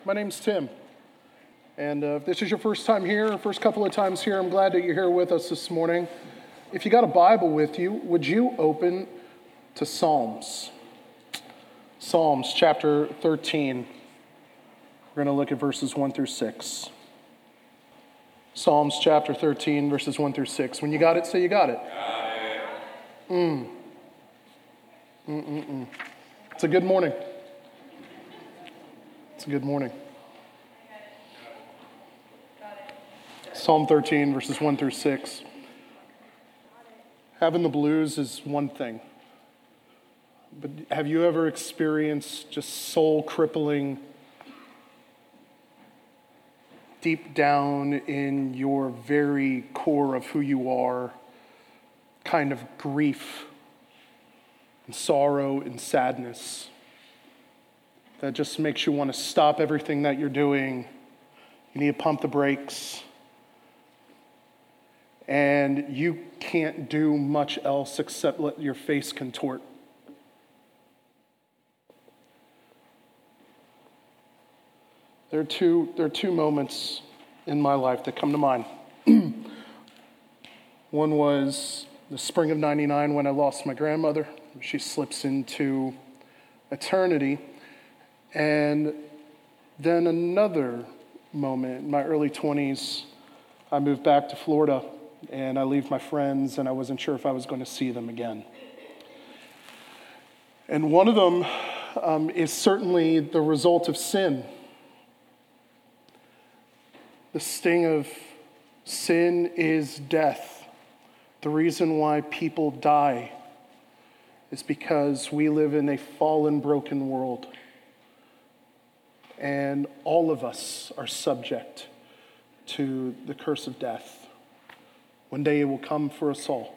My name's Tim, and if this is your first time here, first couple of times here, I'm glad that you're here with us this morning. If you got a Bible with you, would you open to Psalms? Psalms chapter 13. We're going to look at verses 1 through 6. Psalms chapter 13, verses 1 through 6. When you got it, say you got it. It's a good morning. It's a good morning. Psalm 13, verses 1 through 6. Having the blues is one thing. But have you ever experienced just soul-crippling, deep down in your very core of who you are, kind of grief and sorrow and sadness that just makes you want to stop everything that you're doing? You need to pump the brakes. And you can't do much else except let your face contort. There are two moments in my life that come to mind. One was the spring of '99 when I lost my grandmother. She slips into eternity. And then another moment in my early 20s, I moved back to Florida and I leave my friends and I wasn't sure if I was going to see them again. And one of them is certainly the result of sin. The sting of sin is death. The reason why people die is because we live in a fallen, broken world. And all of us are subject to the curse of death. One day it will come for us all.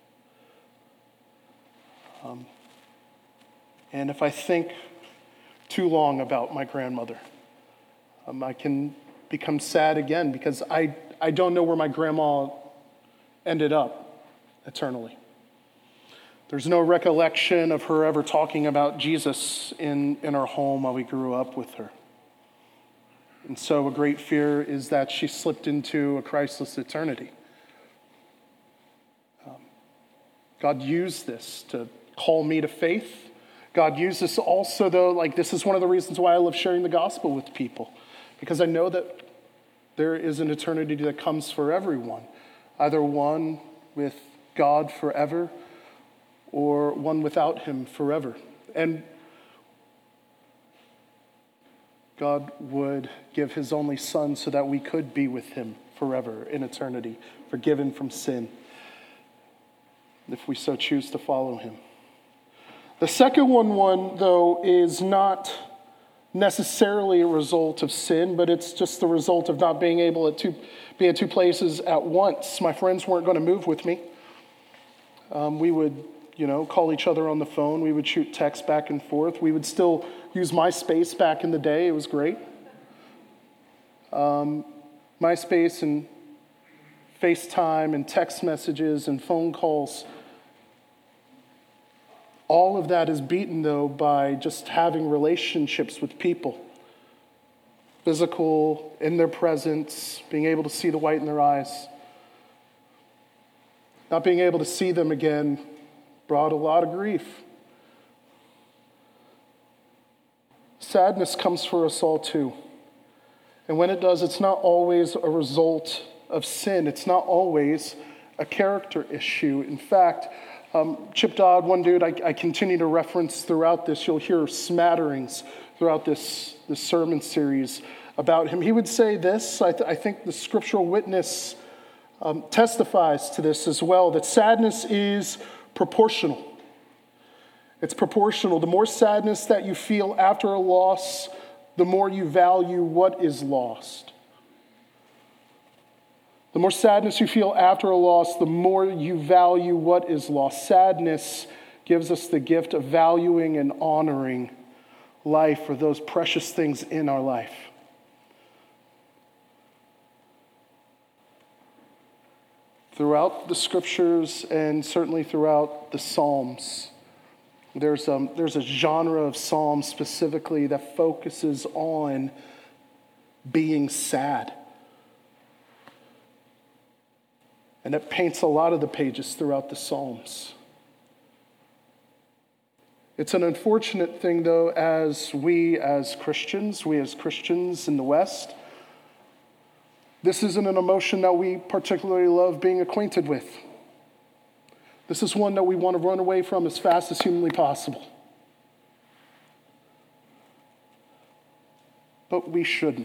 And if I think too long about my grandmother, I can become sad again because I don't know where my grandma ended up eternally. There's no recollection of her ever talking about Jesus in our home while we grew up with her. And so a great fear is that she slipped into a Christless eternity. God used this to call me to faith. God used this also, though, this is one of the reasons why I love sharing the gospel with people. Because I know that there is an eternity that comes for everyone. Either one with God forever or one without him forever. And God would give his only son so that we could be with him forever in eternity, forgiven from sin, if we so choose to follow him. The second one, though, is not necessarily a result of sin, but it's just the result of not being able to be at two places at once. My friends weren't going to move with me. We would, call each other on the phone. We would shoot texts back and forth. We would still use MySpace back in the day. It was great. MySpace and FaceTime and text messages and phone calls. All of that is beaten, though, by just having relationships with people. Physical, in their presence, being able to see the white in their eyes. Not being able to see them again brought a lot of grief. Sadness comes for us all too. And when it does, it's not always a result of sin. It's not always a character issue. In fact, Chip Dodd, one dude I continue to reference throughout this, you'll hear smatterings throughout this sermon series about him. He would say this, I think the scriptural witness testifies to this as well, that sadness is proportional. It's proportional. The more sadness that you feel after a loss, the more you value what is lost. The more sadness you feel after a loss, the more you value what is lost. Sadness gives us the gift of valuing and honoring life or those precious things in our life. Throughout the scriptures and certainly throughout the Psalms, there's a genre of psalms specifically that focuses on being sad. And it paints a lot of the pages throughout the Psalms. It's an unfortunate thing, though, as Christians in the West, this isn't an emotion that we particularly love being acquainted with. This is one that we want to run away from as fast as humanly possible. But we shouldn't.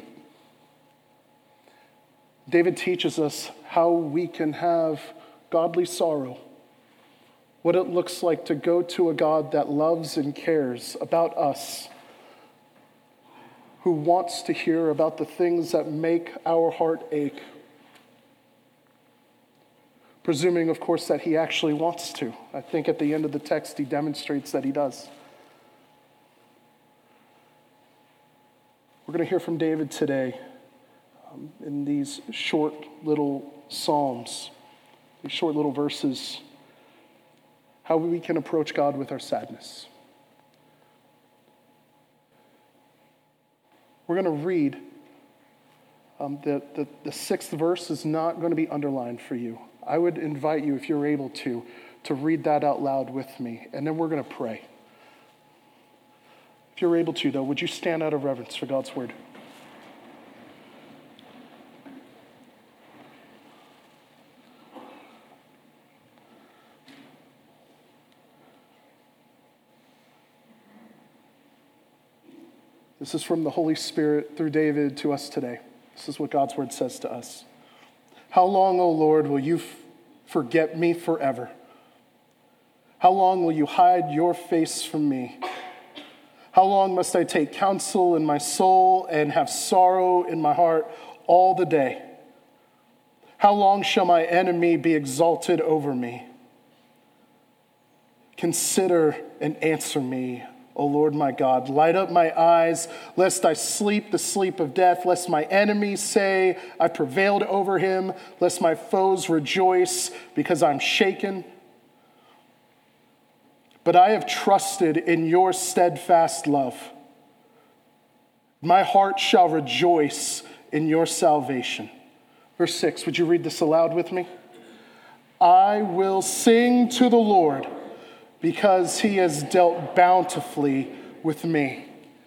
David teaches us how we can have godly sorrow, what it looks like to go to a God that loves and cares about us, who wants to hear about the things that make our heart ache, presuming, of course, that he actually wants to. I think at the end of the text, he demonstrates that he does. We're going to hear from David today in these short little psalms, these short little verses, how we can approach God with our sadness. We're going to read. The sixth verse is not going to be underlined for you. I would invite you, if you're able to read that out loud with me, and then we're going to pray. If you're able to, though, would you stand out of reverence for God's word? This is from the Holy Spirit through David to us today. This is what God's word says to us. How long, O Lord, will you forget me forever? How long will you hide your face from me? How long must I take counsel in my soul and have sorrow in my heart all the day? How long shall my enemy be exalted over me? Consider and answer me, O Lord my God. Light up my eyes, lest I sleep the sleep of death, lest my enemies say I prevailed over him, lest my foes rejoice because I'm shaken. But I have trusted in your steadfast love. My heart shall rejoice in your salvation. Verse 6, would you read this aloud with me? I will sing to the Lord because he has dealt bountifully with me.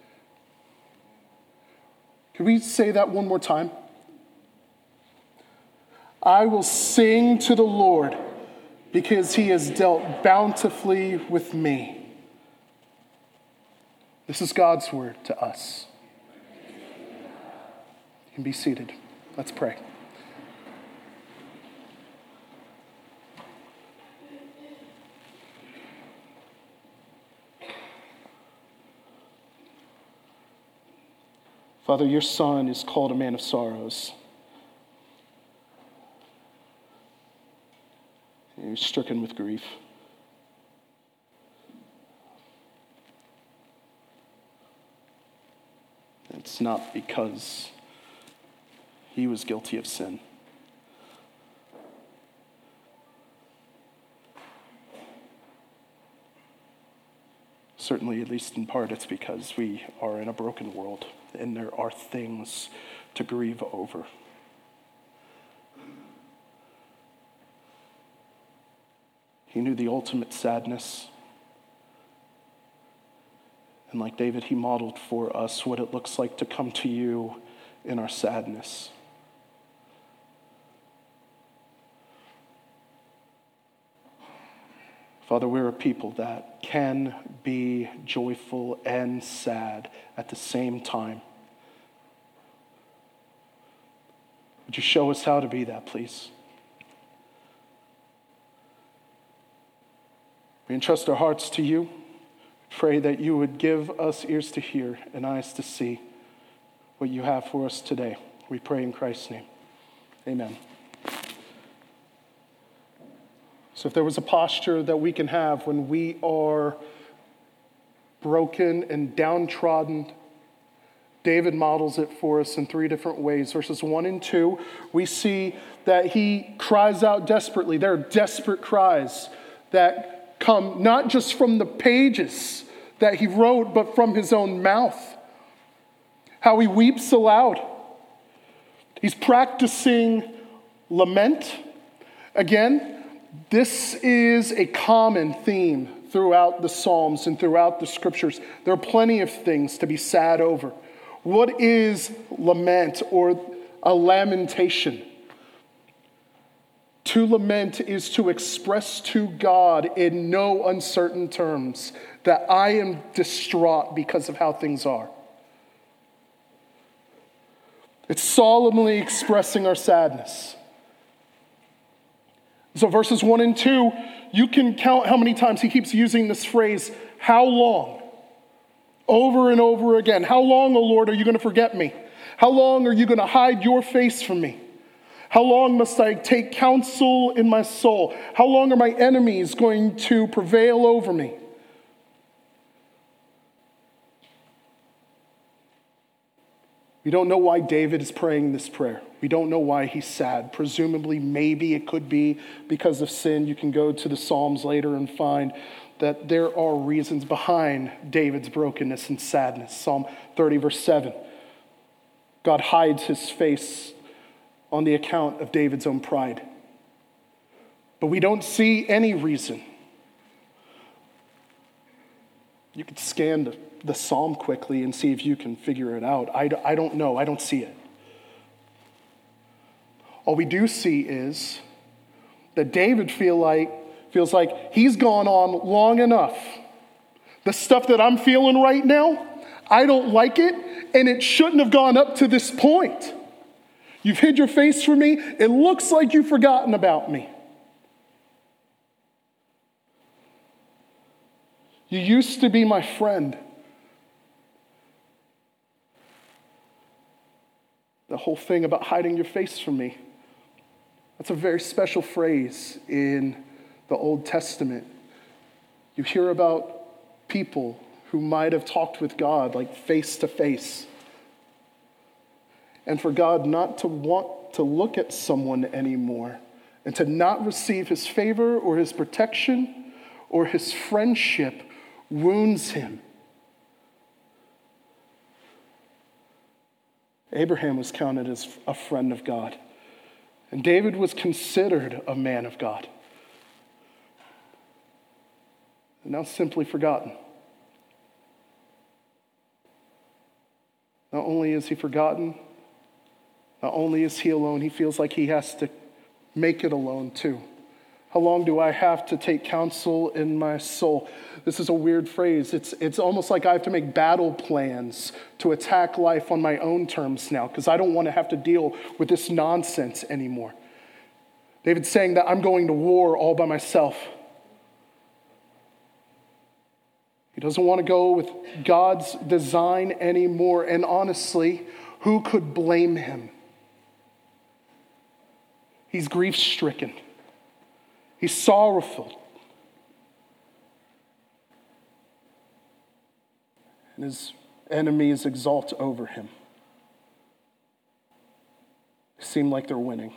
Can we say that one more time? I will sing to the Lord because he has dealt bountifully with me. This is God's word to us. You can be seated. Let's pray. Father, your Son is called a man of sorrows. He was stricken with grief. It's not because he was guilty of sin. Certainly, at least in part, it's because we are in a broken world and there are things to grieve over. He knew the ultimate sadness. And like David, he modeled for us what it looks like to come to you in our sadness. Father, we're a people that can be joyful and sad at the same time. Would you show us how to be that, please? We entrust our hearts to you. Pray that you would give us ears to hear and eyes to see what you have for us today. We pray in Christ's name. Amen. So if there was a posture that we can have when we are broken and downtrodden, David models it for us in three different ways. Verses 1 and 2, we see that he cries out desperately. There are desperate cries that come not just from the pages that he wrote, but from his own mouth. How he weeps aloud. He's practicing lament. Again, this is a common theme throughout the Psalms and throughout the Scriptures. There are plenty of things to be sad over. What is lament or a lamentation? To lament is to express to God in no uncertain terms that I am distraught because of how things are. It's solemnly expressing our sadness. So verses 1 and 2, you can count how many times he keeps using this phrase, how long? Over and over again. How long, O Lord, are you going to forget me? How long are you going to hide your face from me? How long must I take counsel in my soul? How long are my enemies going to prevail over me? We don't know why David is praying this prayer. We don't know why he's sad. Presumably, maybe it could be because of sin. You can go to the Psalms later and find that there are reasons behind David's brokenness and sadness. Psalm 30, verse 7. God hides his face on the account of David's own pride. But we don't see any reason. You could scan the psalm quickly and see if you can figure it out. I don't know. I don't see it. All we do see is that David feels like he's gone on long enough. The stuff that I'm feeling right now, I don't like it, and it shouldn't have gone up to this point. You've hid your face from me. It looks like you've forgotten about me. You used to be my friend. The whole thing about hiding your face from me, that's a very special phrase in the Old Testament. You hear about people who might have talked with God like face to face. And for God not to want to look at someone anymore and to not receive his favor or his protection or his friendship wounds him. Abraham was counted as a friend of God, and David was considered a man of God. And now simply forgotten. Not only is he forgotten, not only is he alone, he feels like he has to make it alone too. How long do I have to take counsel in my soul? This is a weird phrase. It's almost like I have to make battle plans to attack life on my own terms now because I don't want to have to deal with this nonsense anymore. David's saying that I'm going to war all by myself. He doesn't want to go with God's design anymore. And honestly, who could blame him? He's grief-stricken. He's sorrowful. And his enemies exult over him. They seem like they're winning.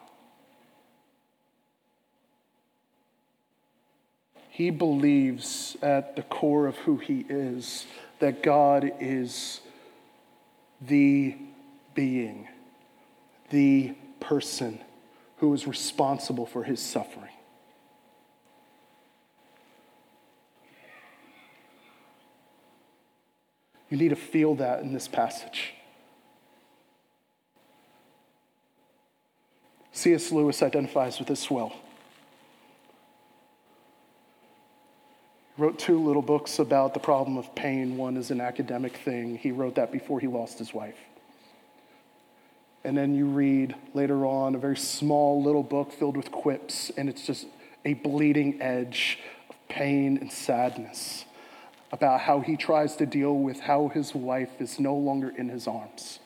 He believes at the core of who he is that God is the being, the person who is responsible for his suffering. You need to feel that in this passage. C.S. Lewis identifies with this well. He wrote 2 little books about the problem of pain. One is an academic thing. He wrote that before he lost his wife. And then you read later on a very small little book filled with quips, and it's just a bleeding edge of pain and sadness about how he tries to deal with how his wife is no longer in his arms.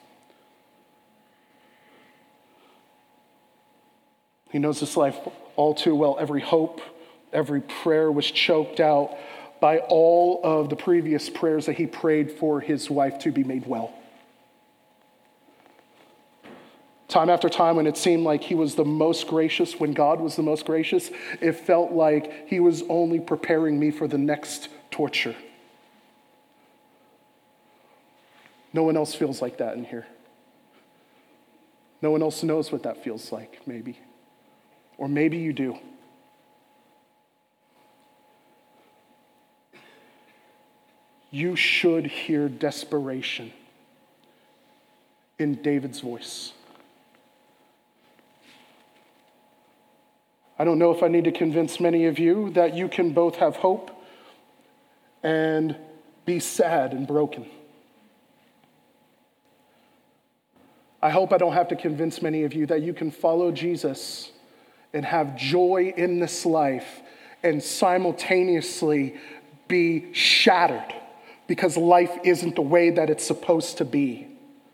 He knows this life all too well. Every hope, every prayer was choked out by all of the previous prayers that he prayed for his wife to be made well. Time after time, when it seemed like he was the most gracious, when God was the most gracious, it felt like he was only preparing me for the next torture. No one else feels like that in here. No one else knows what that feels like, maybe. Or maybe you do. You should hear desperation in David's voice. I don't know if I need to convince many of you that you can both have hope and be sad and broken. I hope I don't have to convince many of you that you can follow Jesus and have joy in this life and simultaneously be shattered because life isn't the way that it's supposed to be.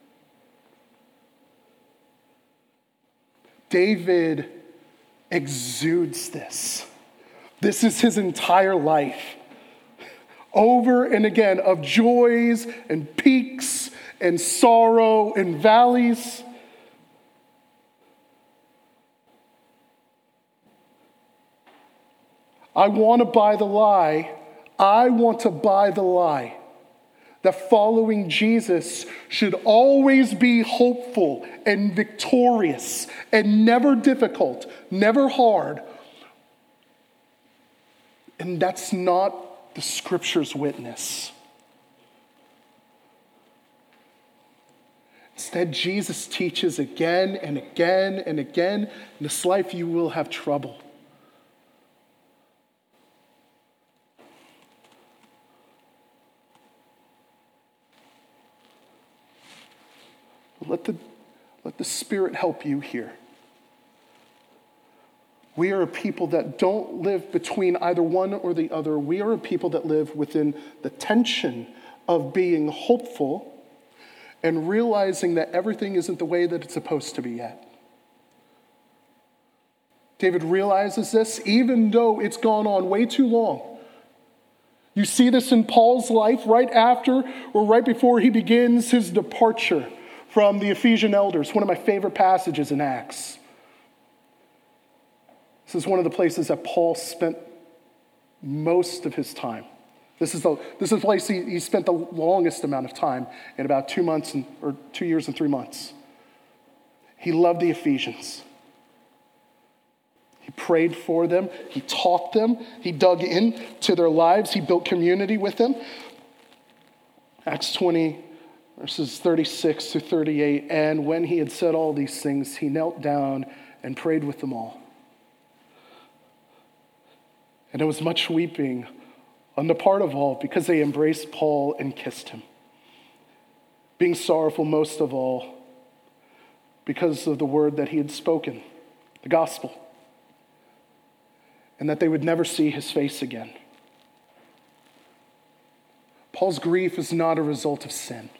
David exudes this. This is his entire life. Over and again, of joys and peaks and sorrow and valleys. I want to buy the lie. I want to buy the lie that following Jesus should always be hopeful and victorious and never difficult, never hard. And that's not the Scripture's witness. Instead, Jesus teaches again and again and again, in this life you will have trouble. Let the Spirit help you here. We are a people that don't live between either one or the other. We are a people that live within the tension of being hopeful and realizing that everything isn't the way that it's supposed to be yet. David realizes this even though it's gone on way too long. You see this in Paul's life right after or right before he begins his departure from the Ephesian elders, one of my favorite passages in Acts. This is one of the places that Paul spent most of his time. This is the place he spent the longest amount of time, in about 2 months or 2 years and 3 months. He loved the Ephesians. He prayed for them. He taught them. He dug into their lives. He built community with them. Acts 20, verses 36 to 38. And when he had said all these things, he knelt down and prayed with them all. And there was much weeping on the part of all because they embraced Paul and kissed him, being sorrowful most of all because of the word that he had spoken, the gospel, and that they would never see his face again. Paul's grief is not a result of sin.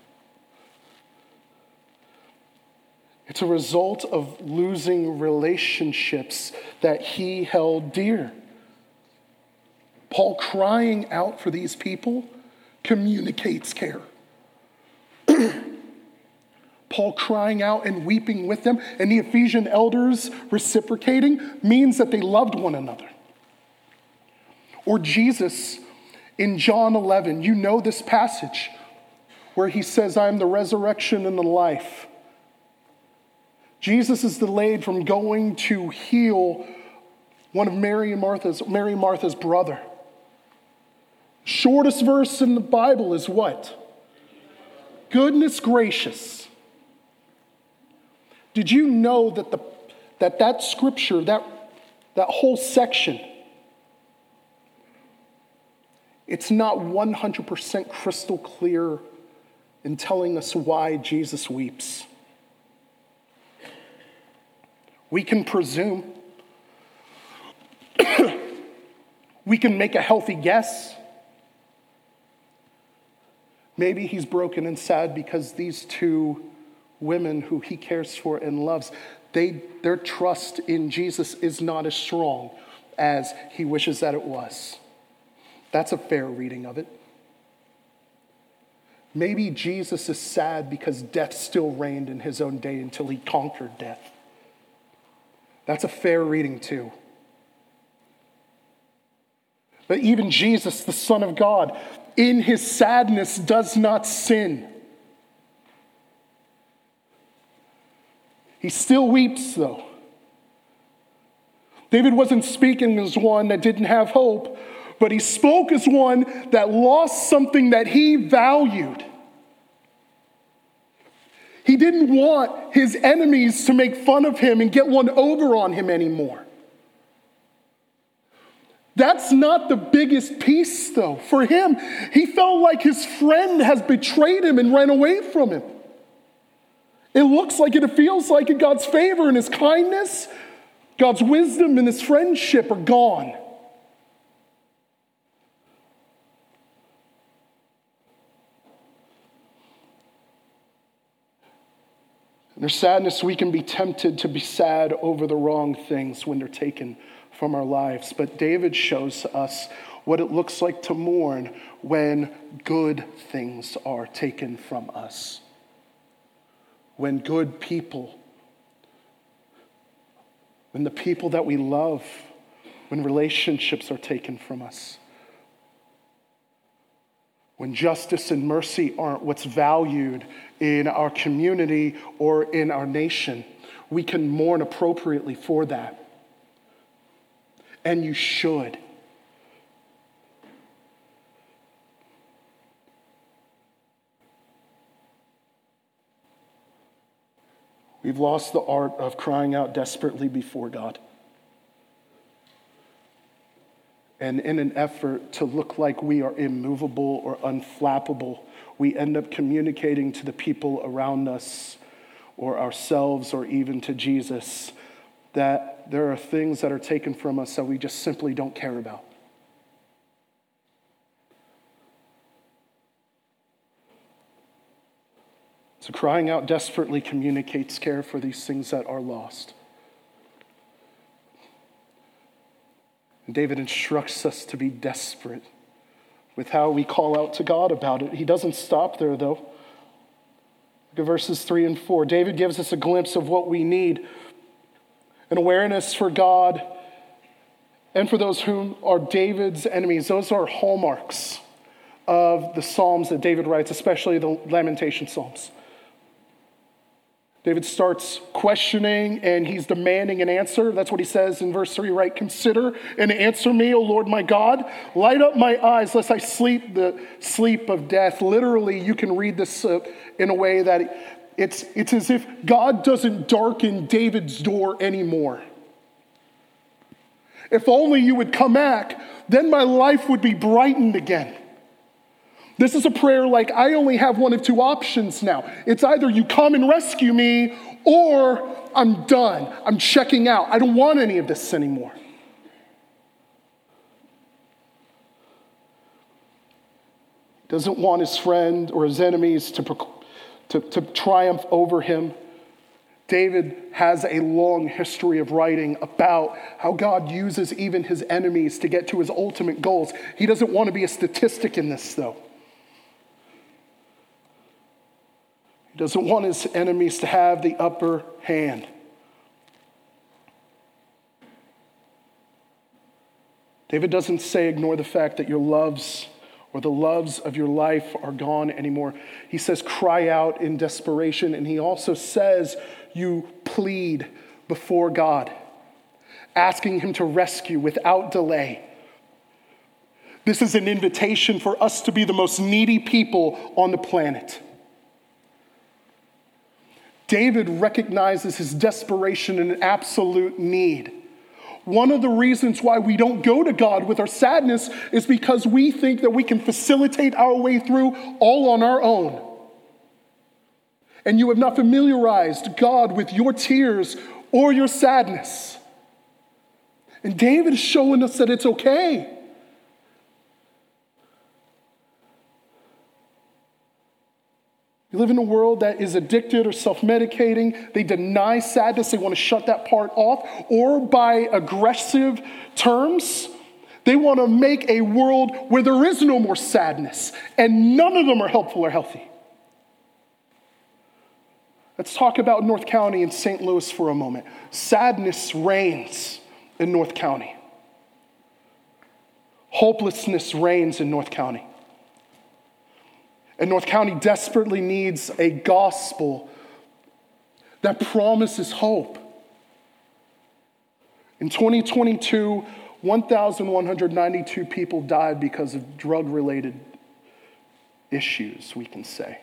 It's a result of losing relationships that he held dear. Paul crying out for these people communicates care. Paul crying out and weeping with them and the Ephesian elders reciprocating means that they loved one another. Or Jesus in John 11, you know this passage where he says, I am the resurrection and the life. Jesus is delayed from going to heal one of Mary and Martha's brother. Shortest verse in the Bible is what? Goodness gracious. Did you know that scripture, that whole section, it's not 100% crystal clear in telling us why Jesus weeps? We can presume. We can make a healthy guess. Maybe he's broken and sad because these two women who he cares for and loves, their trust in Jesus is not as strong as he wishes that it was. That's a fair reading of it. Maybe Jesus is sad because death still reigned in his own day until he conquered death. That's a fair reading too. But even Jesus, the Son of God, in his sadness does not sin. He still weeps, though. David wasn't speaking as one that didn't have hope, but he spoke as one that lost something that he valued. He didn't want his enemies to make fun of him and get one over on him anymore. That's not the biggest piece, though. For him, he felt like his friend has betrayed him and ran away from him. It looks like it, it feels like it. God's favor and his kindness, God's wisdom and his friendship are gone. In their sadness, we can be tempted to be sad over the wrong things when they're taken from our lives. But David shows us what it looks like to mourn when good things are taken from us. When good people, when the people that we love, when relationships are taken from us. When justice and mercy aren't what's valued in our community or in our nation, we can mourn appropriately for that. And you should. We've lost the art of crying out desperately before God. And in an effort to look like we are immovable or unflappable, we end up communicating to the people around us or ourselves or even to Jesus that there are things that are taken from us that we just simply don't care about. So crying out desperately communicates care for these things that are lost. And David instructs us to be desperate with how we call out to God about it. He doesn't stop there, though. Look at verses 3 and 4. David gives us a glimpse of what we need: an awareness for God and for those who are David's enemies. Those are hallmarks of the Psalms that David writes, especially the Lamentation Psalms. David starts questioning and he's demanding an answer. That's what he says in verse 3, right? Consider and answer me, O Lord my God. Light up my eyes lest I sleep the sleep of death. Literally, you can read this in a way that it's as if God doesn't darken David's door anymore. If only you would come back, then my life would be brightened again. This is a prayer like, I only have one of two options now. It's either you come and rescue me, or I'm done. I'm checking out. I don't want any of this anymore. He doesn't want his friend or his enemies to triumph over him. David has a long history of writing about how God uses even his enemies to get to his ultimate goals. He doesn't want to be a statistic in this, though. He doesn't want his enemies to have the upper hand. David doesn't say ignore the fact that your loves or the loves of your life are gone anymore. He says cry out in desperation, and he also says you plead before God, asking him to rescue without delay. This is an invitation for us to be the most needy people on the planet. David recognizes his desperation and absolute need. One of the reasons why we don't go to God with our sadness is because we think that we can facilitate our way through all on our own. And you have not familiarized God with your tears or your sadness. And David is showing us that it's okay. We live in a world that is addicted or self-medicating. They deny sadness. They want to shut that part off. Or by aggressive terms, they want to make a world where there is no more sadness. And none of them are helpful or healthy. Let's talk about North County and St. Louis for a moment. Sadness reigns in North County. Hopelessness reigns in North County. And North County desperately needs a gospel that promises hope. In 2022, 1,192 people died because of drug-related issues, we can say.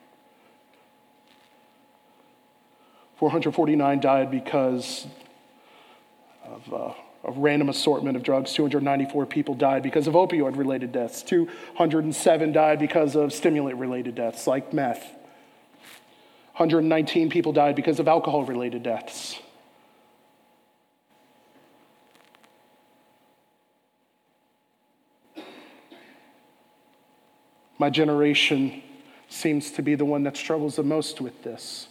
449 died because of a random assortment of drugs. 294 people died because of opioid-related deaths. 207 died because of stimulant-related deaths, like meth. 119 people died because of alcohol-related deaths. My generation seems to be the one that struggles the most with this.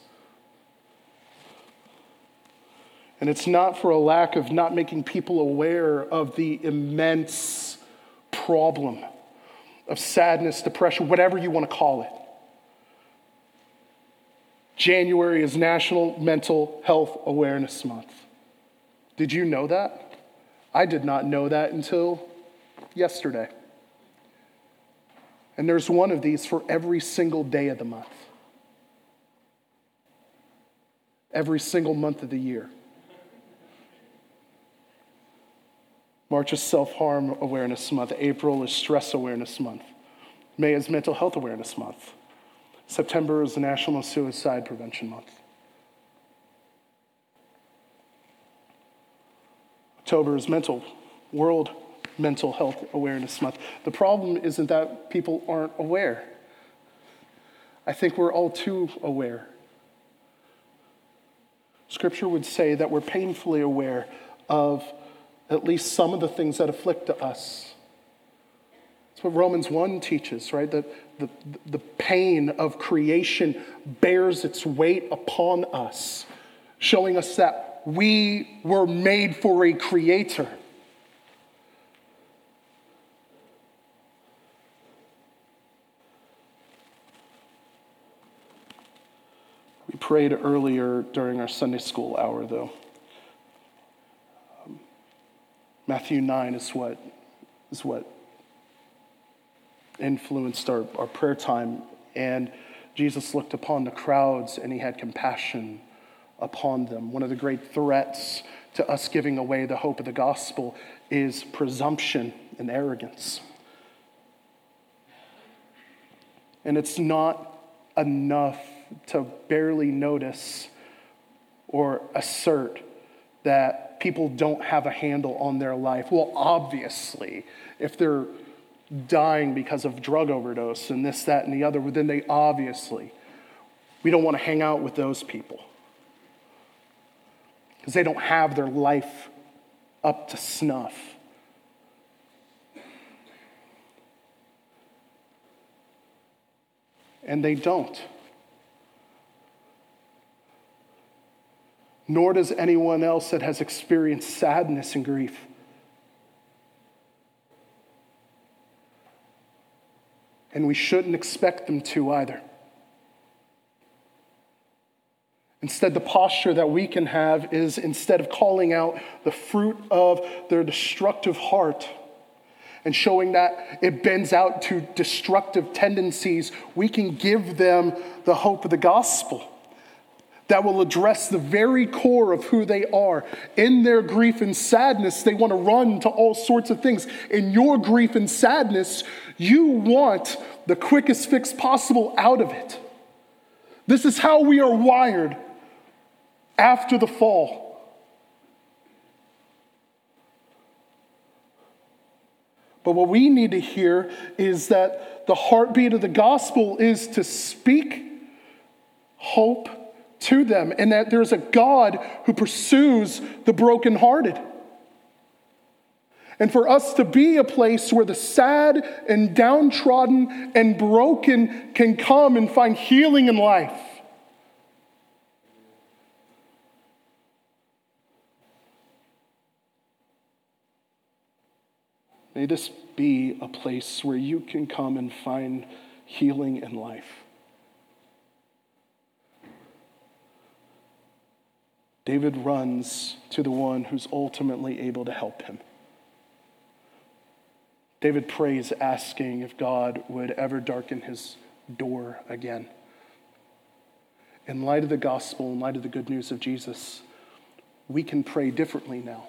And it's not for a lack of not making people aware of the immense problem of sadness, depression, whatever you want to call it. January is National Mental Health Awareness Month. Did you know that? I did not know that until yesterday. And there's one of these for every single day of the month. Every single month of the year. March is Self-Harm Awareness Month. April is Stress Awareness Month. May is Mental Health Awareness Month. September is the National Suicide Prevention Month. October is World Mental Health Awareness Month. The problem isn't that people aren't aware. I think we're all too aware. Scripture would say that we're painfully aware of at least some of the things that afflict us. That's what Romans 1 teaches, right? That the pain of creation bears its weight upon us, showing us that we were made for a creator. We prayed earlier during our Sunday school hour, though. Matthew 9 is what influenced our prayer time. And Jesus looked upon the crowds and he had compassion upon them. One of the great threats to us giving away the hope of the gospel is presumption and arrogance. And it's not enough to barely notice or assert that people don't have a handle on their life. Well, obviously, if they're dying because of drug overdose and this, that, and the other, then we don't want to hang out with those people because they don't have their life up to snuff. And they don't. Nor does anyone else that has experienced sadness and grief. And we shouldn't expect them to either. Instead, the posture that we can have is, instead of calling out the fruit of their destructive heart and showing that it bends out to destructive tendencies, we can give them the hope of the gospel that will address the very core of who they are. In their grief and sadness, they want to run to all sorts of things. In your grief and sadness, you want the quickest fix possible out of it. This is how we are wired after the fall. But what we need to hear is that the heartbeat of the gospel is to speak hope to them, and that there's a God who pursues the brokenhearted. And for us to be a place where the sad and downtrodden and broken can come and find healing in life. May this be a place where you can come and find healing in life. David runs to the one who's ultimately able to help him. David prays, asking if God would ever darken his door again. in light of the gospel, in light of the good news of Jesus, we can pray differently now.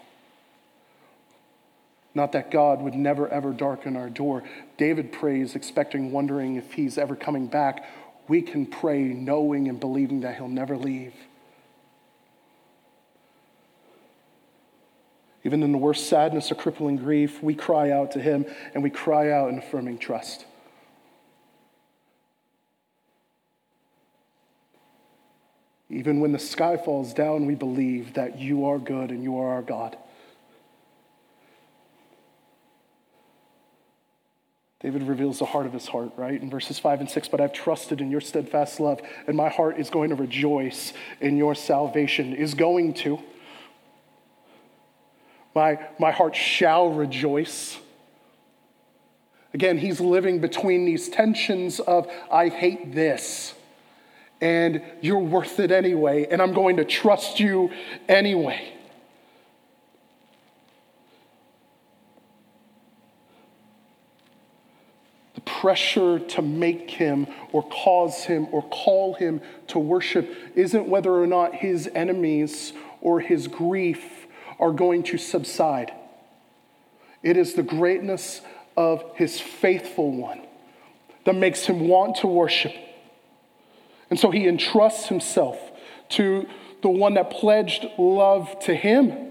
Not that God would never, ever darken our door. David prays expecting, wondering if he's ever coming back. We can pray knowing and believing that he'll never leave. Even in the worst sadness or crippling grief, we cry out to him, and we cry out in affirming trust. Even when the sky falls down, we believe that you are good and you are our God. David reveals the heart of his heart, right? In verses 5 and 6, but I've trusted in your steadfast love, and my heart is going to rejoice in your salvation, is going to. My heart shall rejoice. Again, he's living between these tensions of, I hate this, and you're worth it anyway, and I'm going to trust you anyway. The pressure to make him or cause him or call him to worship isn't whether or not his enemies or his grief are going to subside. It is the greatness of his faithful one that makes him want to worship. And so he entrusts himself to the one that pledged love to him.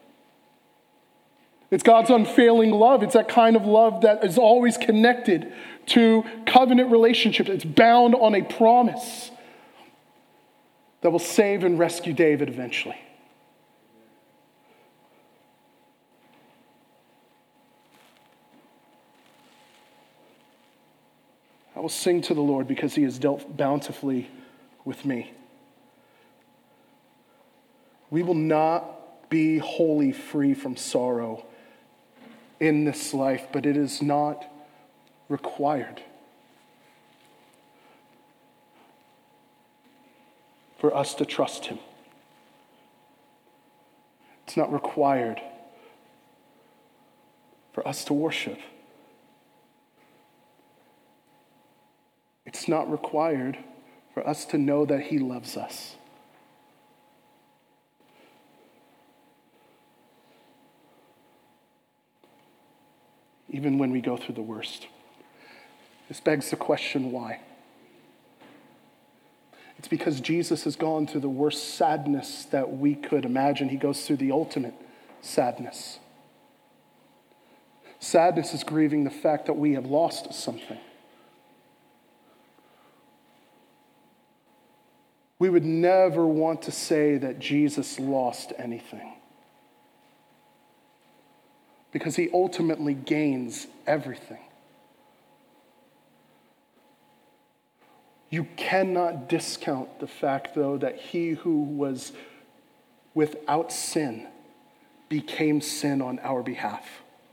It's God's unfailing love. It's that kind of love that is always connected to covenant relationships. It's bound on a promise that will save and rescue David eventually. I will sing to the Lord because he has dealt bountifully with me. We will not be wholly free from sorrow in this life, but it is not required for us to trust him. It's not required for us to worship. It's not required for us to know that he loves us. Even when we go through the worst. This begs the question, why? It's because Jesus has gone through the worst sadness that we could imagine. He goes through the ultimate sadness. Sadness is grieving the fact that we have lost something. We would never want to say that Jesus lost anything, because he ultimately gains everything. You cannot discount the fact, though, that he who was without sin became sin on our behalf.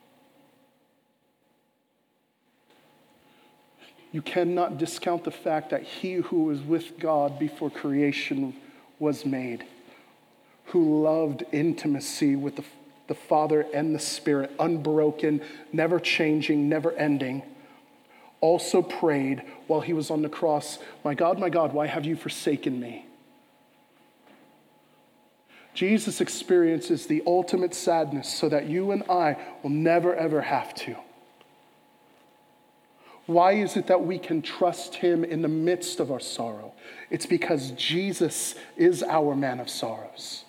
You cannot discount the fact that he who was with God before creation was made, who loved intimacy with the Father and the Spirit, unbroken, never changing, never ending, also prayed while he was on the cross, my God, why have you forsaken me? Jesus experiences the ultimate sadness so that you and I will never, ever have to. Why is it that we can trust him in the midst of our sorrow? It's because Jesus is our man of sorrows.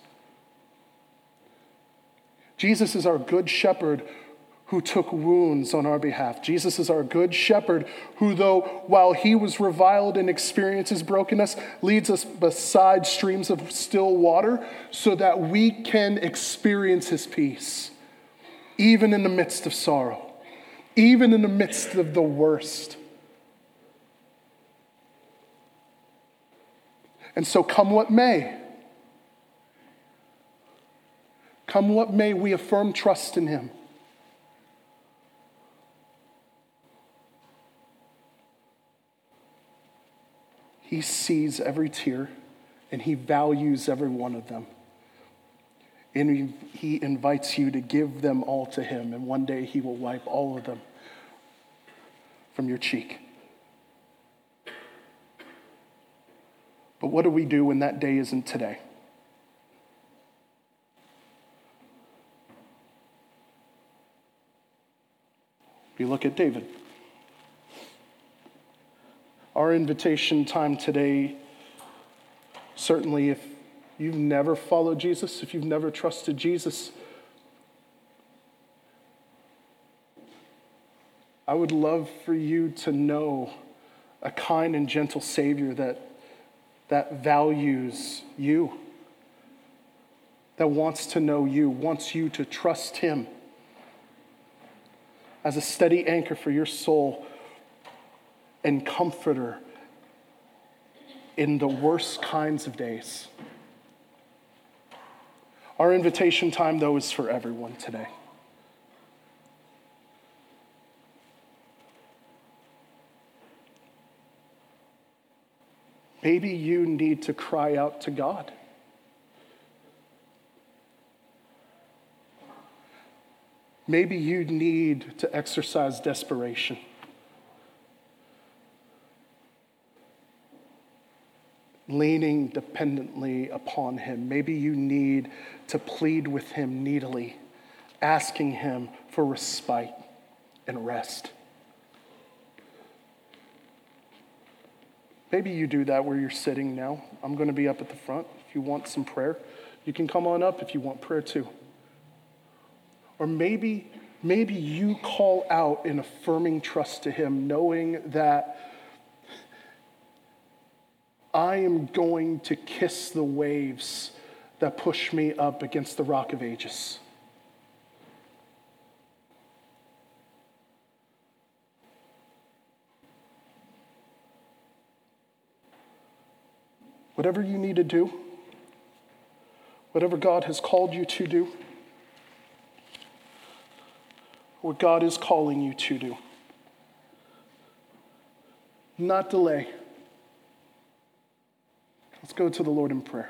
Jesus is our good shepherd who took wounds on our behalf. Jesus is our good shepherd who, though while he was reviled and experiences brokenness, leads us beside streams of still water so that we can experience his peace, even in the midst of sorrow. Even in the midst of the worst. And so come what may, we affirm trust in him. He sees every tear and he values every one of them. And he invites you to give them all to him. And one day he will wipe all of them from your cheek. But what do we do when that day isn't today? We look at David. Our invitation time today, certainly if you've never followed Jesus, if you've never trusted Jesus, I would love for you to know a kind and gentle Savior that values you, that wants to know you, wants you to trust him as a steady anchor for your soul and comforter in the worst kinds of days. Our invitation time, though, is for everyone today. Maybe you need to cry out to God. Maybe you need to exercise desperation. Leaning dependently upon him. Maybe you need to plead with him needily, asking him for respite and rest. Maybe you do that where you're sitting now. I'm going to be up at the front. If you want some prayer, you can come on up if you want prayer too. Or maybe you call out in affirming trust to him, knowing that I am going to kiss the waves that push me up against the rock of ages. Whatever you need to do, whatever God has called you to do, what God is calling you to do, not delay. Let's go to the Lord in prayer.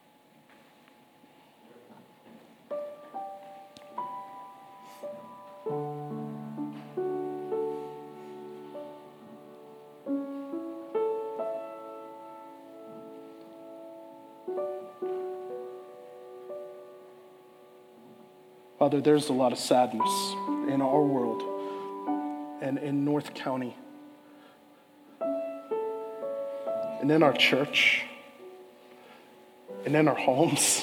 Father, there's a lot of sadness in our world and in North County and in our church and in our homes.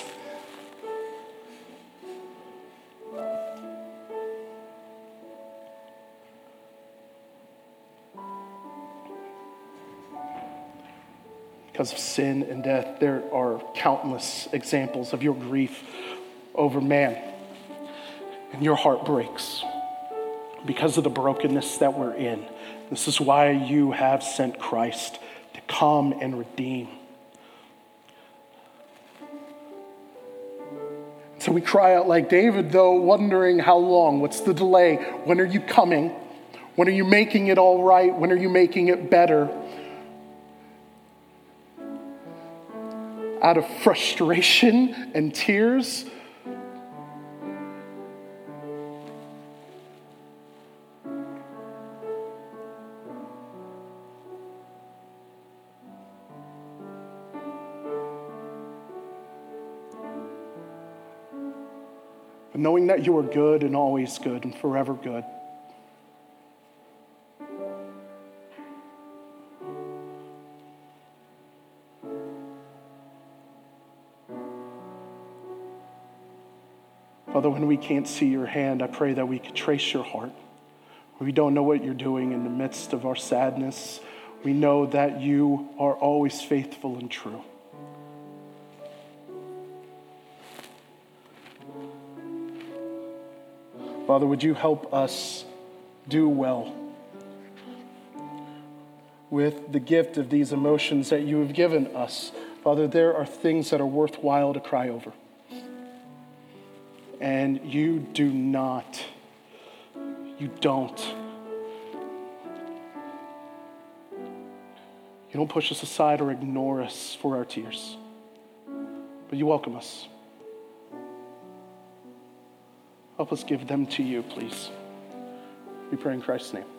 Because of sin and death, there are countless examples of your grief over man. And your heart breaks because of the brokenness that we're in. This is why you have sent Christ to come and redeem. So we cry out like David, though, wondering how long. What's the delay? When are you coming? When are you making it all right? When are you making it better? Out of frustration and tears, but knowing that you are good and always good and forever good. Father, when we can't see your hand, I pray that we could trace your heart. When we don't know what you're doing in the midst of our sadness, we know that you are always faithful and true. Father, would you help us do well with the gift of these emotions that you have given us? Father, there are things that are worthwhile to cry over. And you don't. You don't push us aside or ignore us for our tears, but you welcome us. Help us give them to you, please. We pray in Christ's name.